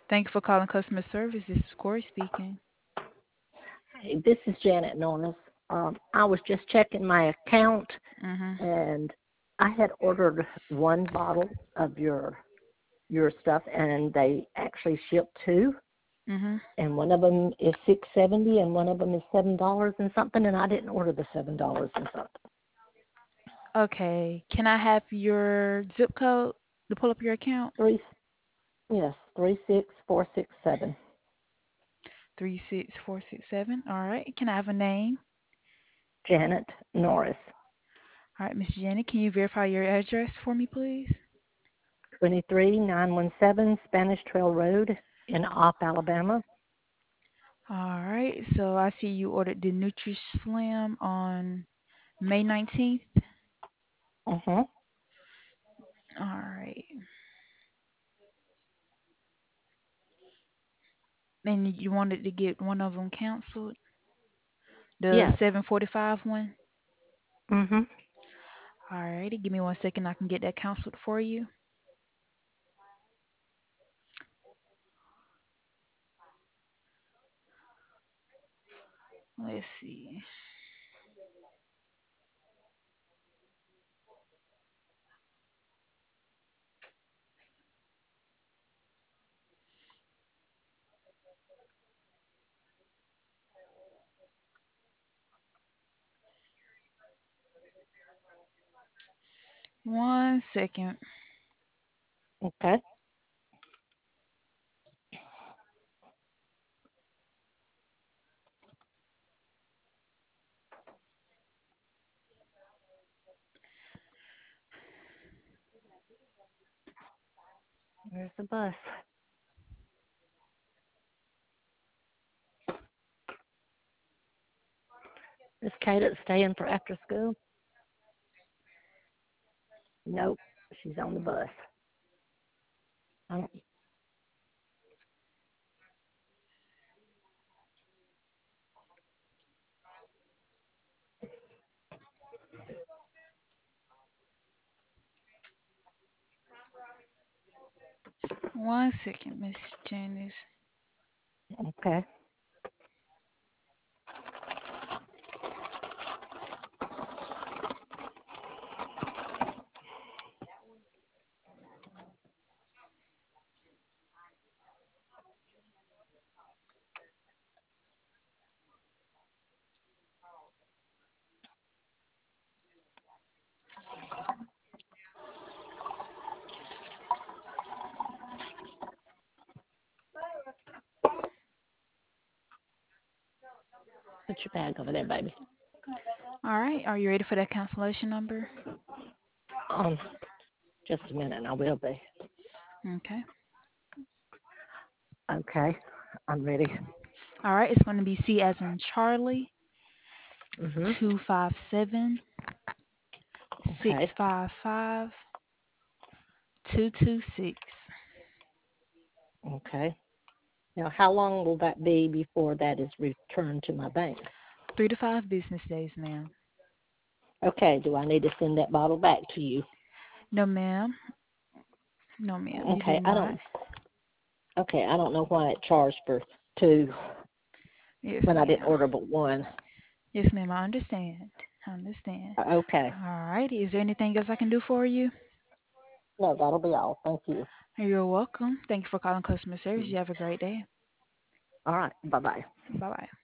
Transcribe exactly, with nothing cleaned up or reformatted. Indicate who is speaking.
Speaker 1: Thank you for calling customer service. This is Corey speaking.
Speaker 2: Hey, this is Janet Norris. Um, I was just checking my account,
Speaker 1: Mhm.
Speaker 2: and I had ordered one bottle of your your stuff, and they actually shipped two,
Speaker 1: Mhm.
Speaker 2: and one of them is six seventy, and one of them is seven dollars and something, and I didn't order the seven dollars and something.
Speaker 1: Okay. Can I have your zip code to pull up your account?
Speaker 2: Three, yes, three six four six seven.
Speaker 1: Three six four six seven. All right. Can I have a name?
Speaker 2: Janet Norris,
Speaker 1: All right, Miss Janet. Can you verify your address for me, please?
Speaker 2: twenty three nine one seven Spanish Trail Road in Opp, Alabama.
Speaker 1: All right. So I see you ordered the NutriSlim on May nineteenth.
Speaker 2: Uh huh.
Speaker 1: All right. And you wanted to get one of them canceled, the
Speaker 2: Yes.
Speaker 1: seven forty-five one.
Speaker 2: Mhm.
Speaker 1: All righty. Give me one second. I can get that canceled for you. Let's see. One second.
Speaker 2: Okay. There's the bus. Is Kate staying for after school? Nope. She's on the bus. I don't,
Speaker 1: One second, Miss Janice.
Speaker 2: okay. Put your bag over there, baby.
Speaker 1: All right. Are you ready for that cancellation number?
Speaker 2: Um, just a minute, and I will be.
Speaker 1: Okay.
Speaker 2: Okay. I'm ready.
Speaker 1: All right. It's going to be C as in Charlie,
Speaker 2: Mhm.
Speaker 1: two five seven, six
Speaker 2: Okay.
Speaker 1: five five, two two six.
Speaker 2: Okay. Now, how long will that be before that is returned to my bank?
Speaker 1: Three to five business days, ma'am.
Speaker 2: Okay. Do I need to send that bottle back to you?
Speaker 1: No, ma'am. No, ma'am. You do
Speaker 2: Okay. I
Speaker 1: not.
Speaker 2: don't. Okay. I don't know why it charged for two
Speaker 1: Yes,
Speaker 2: when I didn't
Speaker 1: ma'am.
Speaker 2: order but one.
Speaker 1: Yes, ma'am. I understand. I understand.
Speaker 2: Okay.
Speaker 1: All righty. Is there anything else I can do for you?
Speaker 2: No, that'll be all. Thank you.
Speaker 1: You're welcome. Thank you for calling customer service. You have a great day.
Speaker 2: All right. Bye bye.
Speaker 1: Bye bye.